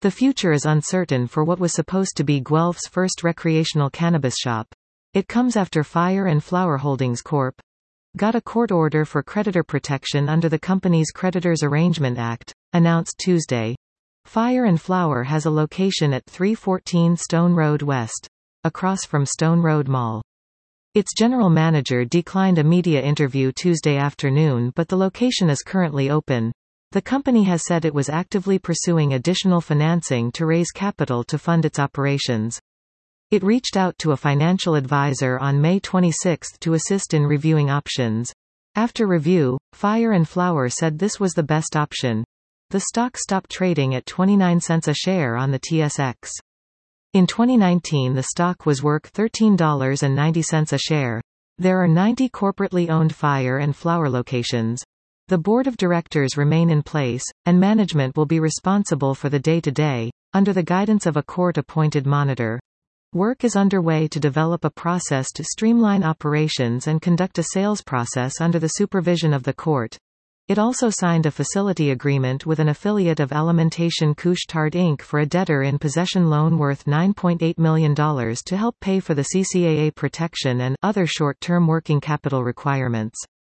The future is uncertain for what was supposed to be Guelph's first recreational cannabis shop. It comes after Fire and Flower Holdings Corp. got a court order for creditor protection under the company's Creditors Arrangement Act, announced Tuesday. Fire and Flower has a location at 314 Stone Road West, across from Stone Road Mall. Its general manager declined a media interview Tuesday afternoon, but the location is currently open. The company has said it was actively pursuing additional financing to raise capital to fund its operations. It reached out to a financial advisor on May 26 to assist in reviewing options. After review, Fire and Flower said this was the best option. The stock stopped trading at 29 cents a share on the TSX. In 2019, the stock was worth $13.90 a share. There are 90 corporately owned Fire and Flower locations. The board of directors remain in place, and management will be responsible for the day-to-day, under the guidance of a court-appointed monitor. Work is underway to develop a process to streamline operations and conduct a sales process under the supervision of the court. It also signed a facility agreement with an affiliate of Alimentation Couche-Tard Inc. for a debtor-in-possession loan worth $9.8 million to help pay for the CCAA protection and other short-term working capital requirements.